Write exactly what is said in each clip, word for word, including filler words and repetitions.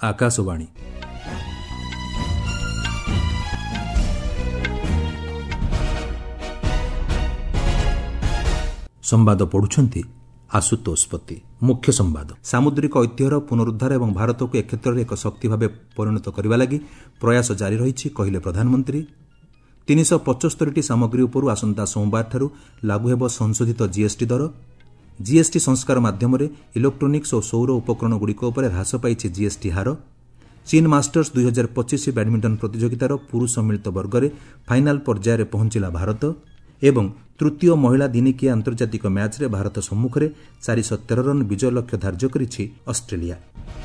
आकाशवाणी संवाद पढ़ुछंती आशुतोष पति। मुख्य संवाद। सामुद्रिक ऐतिह्यर पुनरुद्धार एवं भारत को ए क्षेत्र में एक शक्ति भाव परिणत करने लगी प्रयास जारी रही कहले प्रधानमंत्री। तीन सौ पचस्तरी सामग्री उपरू आसंता सोमवार ठारू लागू हेब संशोधित जीएसटी दर। जीएसटी संस्कार माध्यम इलेक्ट्रोनिक्स और सौर उपकरण गुड़िक उपर ह्रास पाई जीएसटी हार। चीन मास्टर्स दुई हजार पच्चीस बैडमिंटन प्रतियोगितार पुरुष मिलित वर्ग में फाइनाल पर्यायर पहुंचला भारत एवं तृतीय महिला दिनिकिया आंतर्जातिक मैच रे भारत सम्मुख में चार सौ तेरह रन विजय लक्ष्य धार्य करिछि ऑस्ट्रेलिया।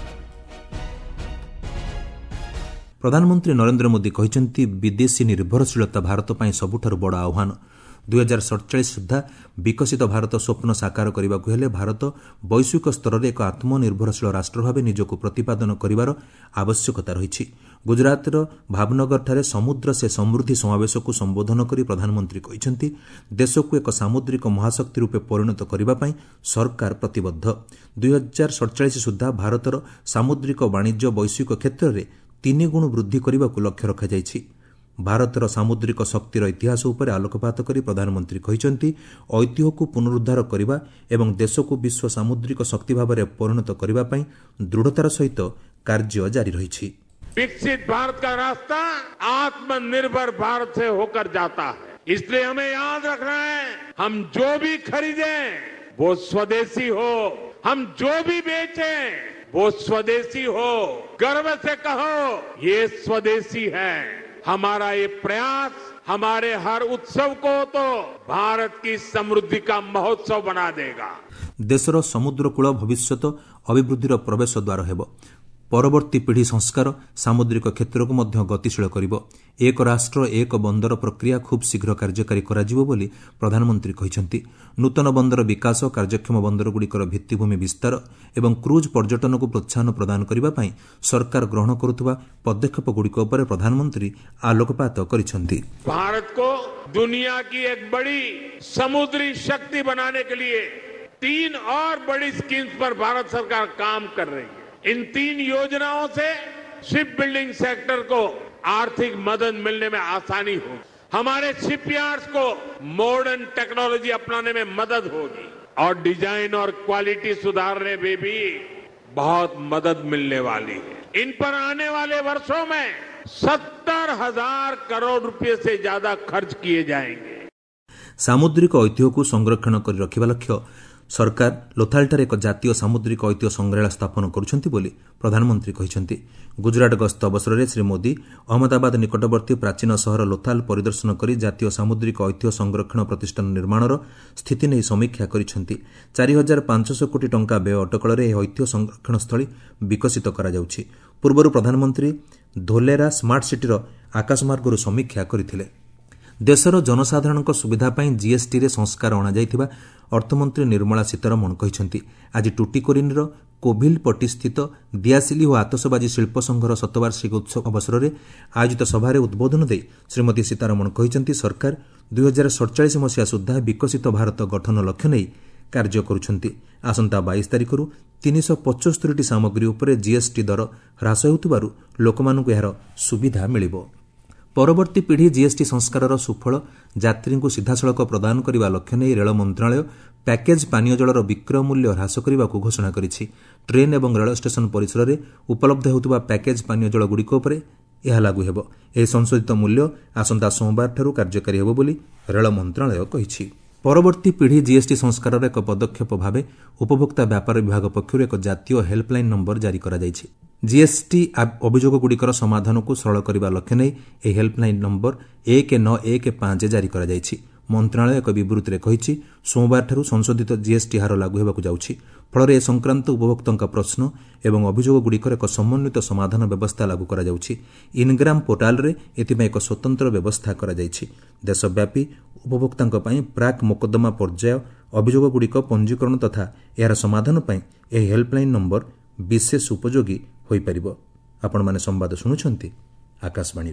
प्रधानमंत्री नरेंद्र मोदी कहिसेंति विदेशी निर्भरशीलता भारत ପାଇଁ ସବୁଠାରୁ ବଡ଼ ଆହ୍ୱାନ। दुई हजार सड़चाश सुधा विकसित भारत स्वप्न साकार करने को हेले भारत वैश्विक स्तर में एक आत्मनिर्भरशील राष्ट्र भाव निजक प्रतिपादन कर आवश्यकता रही। गुजरात भावनगर ठारे समुद्र से समृद्धि समावेश को संबोधन कर प्रधानमंत्री कहते देश को एक सामुद्रिक महाशक्ति रूपे परिणत करने सरकार प्रतिबद्ध। दुई हजार सड़चाश सुधा भारतर सामुद्रिक वाणिज्य वैश्विक क्षेत्र में तीन गुण वृद्धि करने को लक्ष्य रखा। भारतर सामुद्रिक शक्तिर इतिहास उपर आलोकपात करी प्रधानमंत्री कहिसेंति ऐतिह्य को पुनरुद्धार करने एवं देश को विश्व सामुद्रिक शक्ति भाव में परिणत करने दृढ़तार सहित कार्य जारी रही। विकसित भारत का रास्ता आत्मनिर्भर भारत से होकर जाता है, इसलिए हमें याद रखना है हम जो भी खरीदें वो स्वदेशी हो, हम जो भी बेचें वो स्वदेशी हो। गर्व से कहो ये स्वदेशी है। हमारा ये प्रयास हमारे हर उत्सव को तो भारत की समृद्धि का महोत्सव बना देगा। देशर समुद्रकूल भविष्यत अभिवृद्धिर प्रवेश द्वार हेब। परवर्ती पीढ़ी संस्कार सामुद्रिक क्षेत्र को मध्य गतिशील करिब। एक राष्ट्र एक बंदर प्रक्रिया खूब शीघ्र कार्यकारी कराजिबो बोली प्रधानमंत्री कहिसेंति। नूतन बंदर विकास, कार्यक्षम बंदरगुड़िकर भित्तिभूमि विस्तार एवं क्रूज पर्यटन को प्रोत्साहन प्रदान करने ପାଇଁ सरकार ग्रहण करुवा पदक्षेप गुड़िक उपर प्रधानमंत्री आलोकपात करिसेंति। भारत को दुनिया की एक बड़ी समुद्री शक्ति बनाने के लिए तीन और बड़ी स्कीम्स पर भारत सरकार काम कर रही है। इन तीन योजनाओं से शिप बिल्डिंग सेक्टर को आर्थिक मदद मिलने में आसानी होगी, हमारे शिपयार्ड्स को मॉडर्न टेक्नोलॉजी अपनाने में मदद होगी और डिजाइन और क्वालिटी सुधारने में भी बहुत मदद मिलने वाली है। इन पर आने वाले वर्षों में सत्तर हजार करोड़ रुपए से ज्यादा खर्च किए जाएंगे। सामुद्रिक ऐतिह्य को संरक्षण कर रखिबा लक्ष्य सरकार लोथालठारे एक जातीय सामुद्रिक ऐतिह्य संग्रहालय स्थापन करुछंती बोली प्रधानमंत्री कहिसेंति। गुजरात गस्त अवसर में श्री मोदी अहमदाबाद निकटवर्ती प्राचीन सहर लोथाल परिदर्शन कर जातीय सामुद्रिक ऐतिह्य संरक्षण प्रतिष्ठान निर्माणर स्थिति नहीं समीक्षा करिसेंति। चार हजार पांचश कोटी टंका व्यय अटकल यह ऐतिह्य संरक्षण स्थली विकसित करा जाउछि। पूर्वरु प्रधानमंत्री धोलेरा स्मार्ट सिटीर आकाशमार्गरू समीक्षा करथिले। देशर जनसाधारण सुविधा ପାଇଁ जीएसटी रे संस्कार अणा जाइथिबा अर्थमंत्री निर्मला सीतारमण कहिसेंति। आज टुटीकोरिनर कोभिलपट्टी स्थित दियासिली और आतसबाजी शिल्प संघर शतवार्षिक उत्सव अवसर में आयोजित सभारे उद्बोधन दे श्रीमती सीतारमण कहिसेंति सरकार दुई हजार सड़चाश मसीहा सुधा विकसित भारत गठन लक्ष्य नहीं कार्य करुछंती। आसंता बाईस तारिखरू तीन सौ पचस्तरी सामग्री उपर जीएसटी दर ह्रास हेउथिबारु लोकमानंकु एहार सुविधा मिलिबो। परवर्ती पीढ़ी जीएसटी संस्कार सुफल यात्री को सीधासलख प्रदान करने लक्ष्य नहीं रेल मंत्रालय पैकेज पानीय जलर विक्रय मूल्य ह्रास करने को घोषणा करिछि। ट्रेन एवं रेल स्टेशन परिसर में उपलब्ध होउथिबा पैकेज पानीय जल गुड़िक उपर यह लागू हेब। एह संशोधित मूल्य आसंता सोमवार ठारू कार्यकारी हेब बोली रेल मंत्रालय कहिछि। परवर्ती पीढ़ी जीएसटी संस्कार एक पदक्षेप भाव उपभोक्ता व्यापार विभाग पक्षर एक जातीय हेल्पलाइन नंबर जारी करा जाइछि। जीएसटी अभियोग गुड़िकर समाधान को सरल करने लक्ष्य नहीं यह हेल्पलाइन नंबर एक नौ एक पांच जारी करा जाइछि। मंत्रालय एक विवृत्ति में कहिछि सोमवार ठारू संशोधित जीएसटी हार लागू हेबाकु जाउछि। फल ए संक्रांत उपभोक्ता प्रश्न एवं अभियोग गुड़िकर एक समन्वित समाधान व्यवस्था लागू करा जाउछि। इनग्राम पोर्टाल रे एथिमे एक स्वतंत्र व्यवस्था करा जाइछि। देशव्यापी उपभोक्ता प्राक मोकदमा पर्याय अभियोग गुड़िक पंजीकरण तथा यार समाधान पई एह हेल्पलाइन नंबर विशेष उपयोगी होई परिबो। आपण माने संवाद सुनुछंती आकाशवाणी।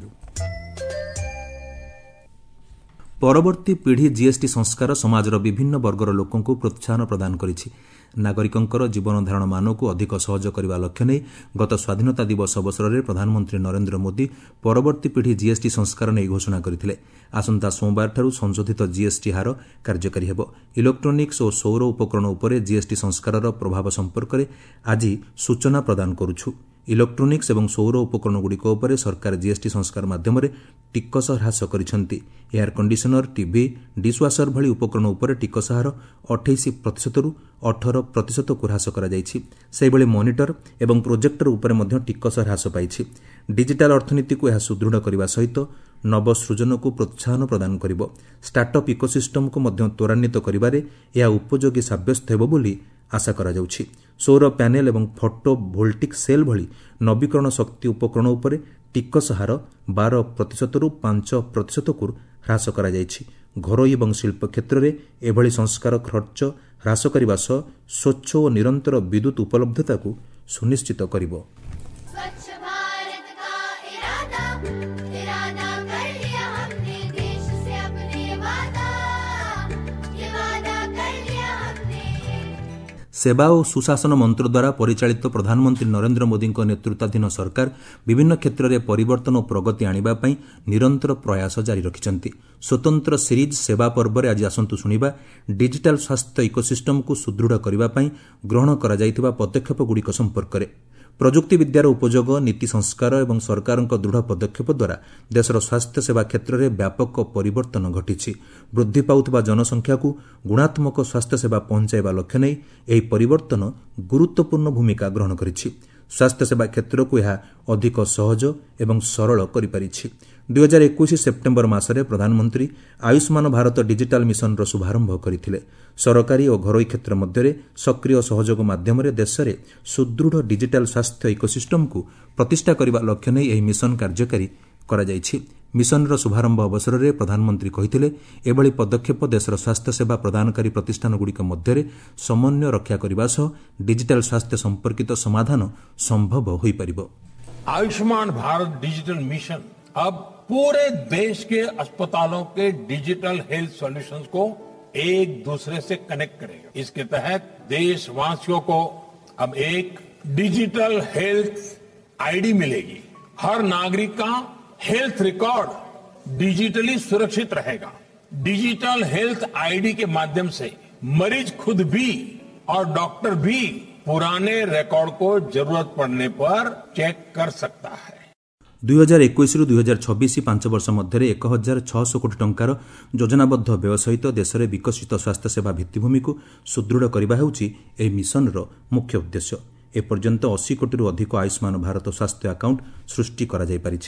परवर्ती पीढ़ी जीएसटी संस्कार समाजर विभिन्न वर्गर लोकंकु प्रोत्साहन प्रदान करिछि। ନାଗରିକଙ୍କର ଜୀବନଧାରଣ ମାନକୁ ଅଧିକ ସହଜ କରିବା ଲକ୍ଷ୍ୟ ନେଇ ଗତ ସ୍ୱାଧୀନତା ଦିବସ ଅବସରରେ ପ୍ରଧାନମନ୍ତ୍ରୀ ନରେନ୍ଦ୍ର ମୋଦି ପରବର୍ତ୍ତୀ ପିଢ଼ି ଜିଏସ୍ଟି ସଂସ୍କାର ନେଇ ଘୋଷଣା କରିଥିଲେ। ଆସନ୍ତା ସୋମବାରଠାରୁ ସଂଶୋଧିତ ଜିଏସ୍ଟି ହାର କାର୍ଯ୍ୟକାରୀ ହେବ। ଇଲେକ୍ଟ୍ରୋନିକ୍ସ ଓ ସୌର ଉପକରଣ ଉପରେ ଜିଏସ୍ଟି ସଂସ୍କାରର ପ୍ରଭାବ ସମ୍ପର୍କରେ ଆଜି ସୂଚନା ପ୍ରଦାନ କରୁଛୁ। ଇଲେକ୍ଟ୍ରୋନିକ୍ସ ଏବଂ ସୌର ଉପକରଣଗୁଡ଼ିକ ଉପରେ ସରକାର ଜିଏସ୍ଟି ସଂସ୍କାର ମାଧ୍ୟମରେ ଟିକସ ହ୍ରାସ କରିଛନ୍ତି। ଏୟାର କଣ୍ଡିସନର, ଟିଭି, ଡିଶ୍ୱାସର ଭଳି ଉପକରଣ ଉପରେ ଟିକସ ହାର ଅଠେଇଶ ପ୍ରତିଶତରୁ ଅଠର ପ୍ରତିଶତକୁ ହ୍ରାସ କରାଯାଇଛି। ସେହିଭଳି ମନିଟର ଏବଂ ପ୍ରୋଜେକ୍ଟର ଉପରେ ମଧ୍ୟ ଟିକସ ହ୍ରାସ ପାଇଛି। ଡିଜିଟାଲ ଅର୍ଥନୀତିକୁ ଏହା ସୁଦୃଢ଼ କରିବା ସହିତ ନବସୃଜନକୁ ପ୍ରୋତ୍ସାହନ ପ୍ରଦାନ କରିବ। ଷ୍ଟାର୍ଟଅପ୍ ଇକୋସିଷ୍ଟମକୁ ମଧ୍ୟ ତ୍ୱରାନ୍ୱିତ କରିବାରେ ଏହା ଉପଯୋଗୀ ସାବ୍ୟସ୍ତ ହେବ ବୋଲି ଆଶା କରାଯାଉଛି। ସୌର ପ୍ୟାନେଲ ଏବଂ ଫଟୋ ଭୋଲ୍ଟିକ ସେଲ୍ ଭଳି ନବୀକରଣ ଶକ୍ତି ଉପକରଣ ଉପରେ ଟିକସ ହାର ବାର ପ୍ରତିଶତରୁ ପାଞ୍ଚ ପ୍ରତିଶତକୁ ହ୍ରାସ କରାଯାଇଛି। ଘରୋଇ ଏବଂ ଶିଳ୍ପ କ୍ଷେତ୍ରରେ ଏଭଳି ସଂସ୍କାର ଖର୍ଚ୍ଚ ହ୍ରାସ କରିବା ସହ ସ୍ୱଚ୍ଛ ଓ ନିରନ୍ତର ବିଦ୍ୟୁତ୍ ଉପଲବ୍ଧତାକୁ ସୁନିଶ୍ଚିତ କରିବ। ସେବା ଓ ସୁଶାସନ ମନ୍ତ୍ର ଦ୍ୱାରା ପରିଚାଳିତ ପ୍ରଧାନମନ୍ତ୍ରୀ ନରେନ୍ଦ୍ର ମୋଦିଙ୍କ ନେତୃତ୍ୱାଧୀନ ସରକାର ବିଭିନ୍ନ କ୍ଷେତ୍ରରେ ପରିବର୍ତ୍ତନ ଓ ପ୍ରଗତି ଆଣିବା ପାଇଁ ନିରନ୍ତର ପ୍ରୟାସ ଜାରି ରଖିଛନ୍ତି। ସ୍ୱତନ୍ତ୍ର ସିରିଜ୍ ସେବା ପର୍ବରେ ଆଜି ଆସନ୍ତୁ ଶୁଣିବା ଡିଜିଟାଲ ସ୍ୱାସ୍ଥ୍ୟ ଇକୋସିଷ୍ଟମକୁ ସୁଦୃଢ଼ କରିବା ପାଇଁ ଗ୍ରହଣ କରାଯାଇଥିବା ପଦକ୍ଷେପଗୁଡ଼ିକ ସମ୍ପର୍କରେ। ପ୍ରଯୁକ୍ତିବିଦ୍ୟାର ଉପଯୋଗ, ନୀତି ସଂସ୍କାର ଏବଂ ସରକାରଙ୍କ ଦୃଢ଼ ପଦକ୍ଷେପ ଦ୍ୱାରା ଦେଶର ସ୍ୱାସ୍ଥ୍ୟସେବା କ୍ଷେତ୍ରରେ ବ୍ୟାପକ ପରିବର୍ତ୍ତନ ଘଟିଛି। ବୃଦ୍ଧି ପାଉଥିବା ଜନସଂଖ୍ୟାକୁ ଗୁଣାତ୍ମକ ସ୍ୱାସ୍ଥ୍ୟସେବା ପହଞ୍ଚାଇବା ଲକ୍ଷ୍ୟ ନେଇ ଏହି ପରିବର୍ତ୍ତନ ଗୁରୁତ୍ୱପୂର୍ଣ୍ଣ ଭୂମିକା ଗ୍ରହଣ କରିଛି। ସ୍ୱାସ୍ଥ୍ୟସେବା କ୍ଷେତ୍ରକୁ ଏହା ଅଧିକ ସହଜ ଏବଂ ସରଳ କରିପାରିଛି। ଦୁଇ ହଜାର ଏକୋଇଶ ସେପ୍ଟେମ୍ବର ମାସରେ ପ୍ରଧାନମନ୍ତ୍ରୀ ଆୟୁଷ୍ମାନ ଭାରତ ଡିଜିଟାଲ ମିଶନର ଶୁଭାରମ୍ଭ କରିଥିଲେ। ସରକାରୀ ଓ ଘରୋଇ କ୍ଷେତ୍ର ମଧ୍ୟରେ ସକ୍ରିୟ ସହଯୋଗ ମାଧ୍ୟମରେ ଦେଶରେ ସୁଦୃଢ଼ ଡିଜିଟାଲ ସ୍ୱାସ୍ଥ୍ୟ ଇକୋସିଷ୍ଟମକୁ ପ୍ରତିଷ୍ଠା କରିବା ଲକ୍ଷ୍ୟ ନେଇ ଏହି ମିଶନ କାର୍ଯ୍ୟକାରୀ କରାଯାଇଛି। ମିଶନର ଶୁଭାରମ୍ଭ ଅବସରରେ ପ୍ରଧାନମନ୍ତ୍ରୀ କହିଥିଲେ, ଏଭଳି ପଦକ୍ଷେପ ଦେଶର ସ୍ୱାସ୍ଥ୍ୟସେବା ପ୍ରଦାନକାରୀ ପ୍ରତିଷ୍ଠାନଗୁଡ଼ିକ ମଧ୍ୟରେ ସମନ୍ୱୟ ରକ୍ଷା କରିବା ସହ ଡିଜିଟାଲ ସ୍ୱାସ୍ଥ୍ୟ ସମ୍ପର୍କିତ ସମାଧାନ ସମ୍ଭବ ହୋଇପାରିବ। आयुष्मान भारत डिजिटल मिशन अब पूरे देश के अस्पतालों के डिजिटल हेल्थ सॉल्यूशंस को एक दूसरे से कनेक्ट करेगा। इसके तहत देशवासियों को अब एक डिजिटल हेल्थ आईडी मिलेगी। हर नागरिक का हेल्थ रिकॉर्ड डिजिटली सुरक्षित रहेगा। डिजिटल हेल्थ आईडी के माध्यम से मरीज खुद भी और डॉक्टर भी पुराने रिकॉर्ड को जरूरत पड़ने पर चेक कर सकता है। ଦୁଇ ହଜାର ଏକୋଇଶ ରୁ ଦୁଇ ହଜାର ଛବିଶ ପାଞ୍ଚ ବର୍ଷ ମଧ୍ୟରେ ଏକ ହଜାର ଛଅଶହ କୋଟି ଟଙ୍କାର ଯୋଜନାବଦ୍ଧ ବ୍ୟୟ ସହିତ ଦେଶରେ ବିକଶିତ ସ୍ୱାସ୍ଥ୍ୟସେବା ଭିତ୍ତିଭୂମିକୁ ସୁଦୃଢ଼ କରିବା ହେଉଛି ଏହି ମିଶନର ମୁଖ୍ୟ ଉଦ୍ଦେଶ୍ୟ। ଏପର୍ଯ୍ୟନ୍ତ ଅଶୀ କୋଟିରୁ ଅଧିକ ଆୟୁଷ୍ମାନ ଭାରତ ସ୍ୱାସ୍ଥ୍ୟ ଆକାଉଣ୍ଟ ସୃଷ୍ଟି କରାଯାଇପାରିଛି।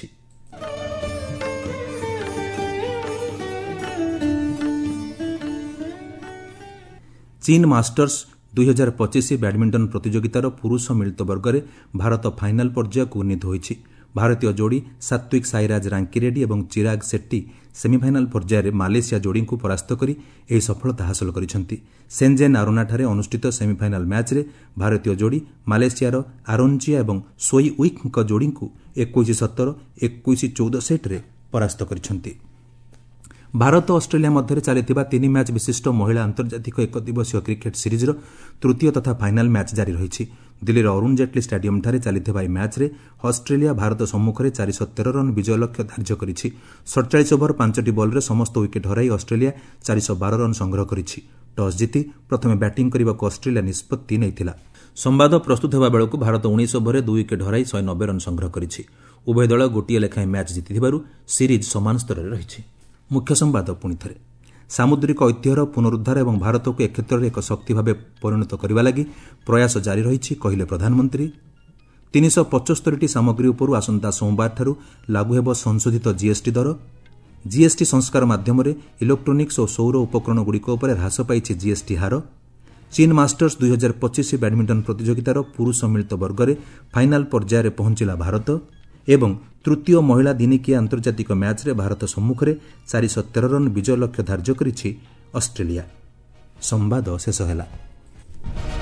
ଚୀନ ମାଷ୍ଟର୍ସ ଦୁଇ ହଜାର ପଚିଶ ବ୍ୟାଡମିଣ୍ଟନ ପ୍ରତିଯୋଗିତାର ପୁରୁଷ ମିଳିତ ବର୍ଗରେ ଭାରତ ଫାଇନାଲ ପର୍ଯ୍ୟାୟକୁ ଉନ୍ନୀତ ହୋଇଛି। ଭାରତୀୟ ଯୋଡ଼ି ସାତ୍ୱିକ ସାଇରାଜ ରାଙ୍କିରେଡ୍ଡି ଏବଂ ଚିରାଗ ସେଟ୍ଟି ସେମିଫାଇନାଲ ପର୍ଯ୍ୟାୟରେ ମାଲେସିଆ ଯୋଡ଼ିଙ୍କୁ ପରାସ୍ତ କରି ଏହି ସଫଳତା ହାସଲ କରିଛନ୍ତି। ସେନ୍ଜେନ୍ ଆରୋନାଠାରେ ଅନୁଷ୍ଠିତ ସେମିଫାଇନାଲ ମ୍ୟାଚ୍ରେ ଭାରତୀୟ ଯୋଡ଼ି ମାଲେସିଆର ଆରୋଞ୍ଜିଆ ଏବଂ ସୋଇ ୱିକ୍ଙ୍କ ଯୋଡ଼ିଙ୍କୁ ଏକୋଇଶ ସତର ଏକୋଇଶ ଚଉଦ ସେଟ୍ରେ ପରାସ୍ତ କରିଛନ୍ତି। ଭାରତ ଅଷ୍ଟ୍ରେଲିଆ ମଧ୍ୟରେ ଚାଲିଥିବା ତିନି ମ୍ୟାଚ୍ ବିଶିଷ୍ଟ ମହିଳା ଆନ୍ତର୍ଜାତିକ ଏକଦିବସୀୟ କ୍ରିକେଟ୍ ସିରିଜ୍ର ତୃତୀୟ ତଥା ଫାଇନାଲ୍ ମ୍ୟାଚ୍ ଜାରି ରହିଛି। ଦିଲ୍ଲୀର ଅରୁଣ ଜେଟ୍ଲୀ ଷ୍ଟାଡିୟମ୍ଠାରେ ଚାଲିଥିବା ଏହି ମ୍ୟାଚ୍ରେ ଅଷ୍ଟ୍ରେଲିଆ ଭାରତ ସମ୍ମୁଖରେ ଚାରିଶହ ତେର ରନ୍ ବିଜୟ ଲକ୍ଷ୍ୟ ଧାର୍ଯ୍ୟ କରିଛି। ସତଚାଳିଶ ଓଭର ପାଞ୍ଚଟି ବଲ୍ରେ ସମସ୍ତ ୱିକେଟ୍ ହରାଇ ଅଷ୍ଟ୍ରେଲିଆ ଚାରିଶହ ବାର ରନ୍ ସଂଗ୍ରହ କରିଛି। ଟସ୍ ଜିତି ପ୍ରଥମେ ବ୍ୟାଟିଂ କରିବାକୁ ଅଷ୍ଟ୍ରେଲିଆ ନିଷ୍ପତ୍ତି ନେଇଥିଲା। ସମ୍ବାଦ ପ୍ରସ୍ତୁତ ହେବା ବେଳକୁ ଭାରତ ଉଣେଇଶ ଓଭରରେ ଦୁଇ ୱିକେଟ୍ ହରାଇ ଶହେ ନବେ ରନ୍ ସଂଗ୍ରହ କରିଛି। ଉଭୟ ଦଳ ଗୋଟିଏ ଲେଖାଏଁ ମ୍ୟାଚ୍ ଜିତିଥିବାରୁ ସିରିଜ୍ ସମାନ ସ୍ତରରେ ରହିଛି। ମୁଖ୍ୟ ସମ୍ବାଦ ପୁଣିଥରେ। ସାମୁଦ୍ରିକ ଐତିହ୍ୟର ପୁନରୁଦ୍ଧାର ଏବଂ ଭାରତକୁ ଏ କ୍ଷେତ୍ରରେ ଏକ ଶକ୍ତି ଭାବେ ପରିଣତ କରିବା ଲାଗି ପ୍ରୟାସ ଜାରି ରହିଛି କହିଲେ ପ୍ରଧାନମନ୍ତ୍ରୀ। ତିନିଶହ ପଞ୍ଚସ୍ତରୀଟି ସାମଗ୍ରୀ ଉପରୁ ଆସନ୍ତା ସୋମବାରଠାରୁ ଲାଗୁ ହେବ ସଂଶୋଧିତ ଜିଏସ୍ଟି ଦର। ଜିଏସ୍ଟି ସଂସ୍କାର ମାଧ୍ୟମରେ ଇଲେକ୍ଟ୍ରୋନିକ୍ସ ଓ ସୌର ଉପକରଣଗୁଡ଼ିକ ଉପରେ ହ୍ରାସ ପାଇଛି ଜିଏସ୍ଟି ହାର। ଚୀନ ମାଷ୍ଟର୍ସ ଦୁଇ ହଜାର ପଚିଶ ବ୍ୟାଡମିଣ୍ଟନ ପ୍ରତିଯୋଗିତାର ପୁରୁଷ ମିଳିତ ବର୍ଗରେ ଫାଇନାଲ ପର୍ଯ୍ୟାୟରେ ପହଞ୍ଚିଲା ଭାରତ ଏବଂ ତୃତୀୟ ମହିଳା ଦିନିକିଆ ଆନ୍ତର୍ଜାତିକ ମ୍ୟାଚ୍ରେ ଭାରତ ସମ୍ମୁଖରେ ଚାରିଶହ ତେର ରନ୍ ବିଜୟ ଲକ୍ଷ୍ୟ ଧାର୍ଯ୍ୟ କରିଛି ଅଷ୍ଟ୍ରେଲିଆ। ସମ୍ବାଦ ଶେଷ ହେଲା।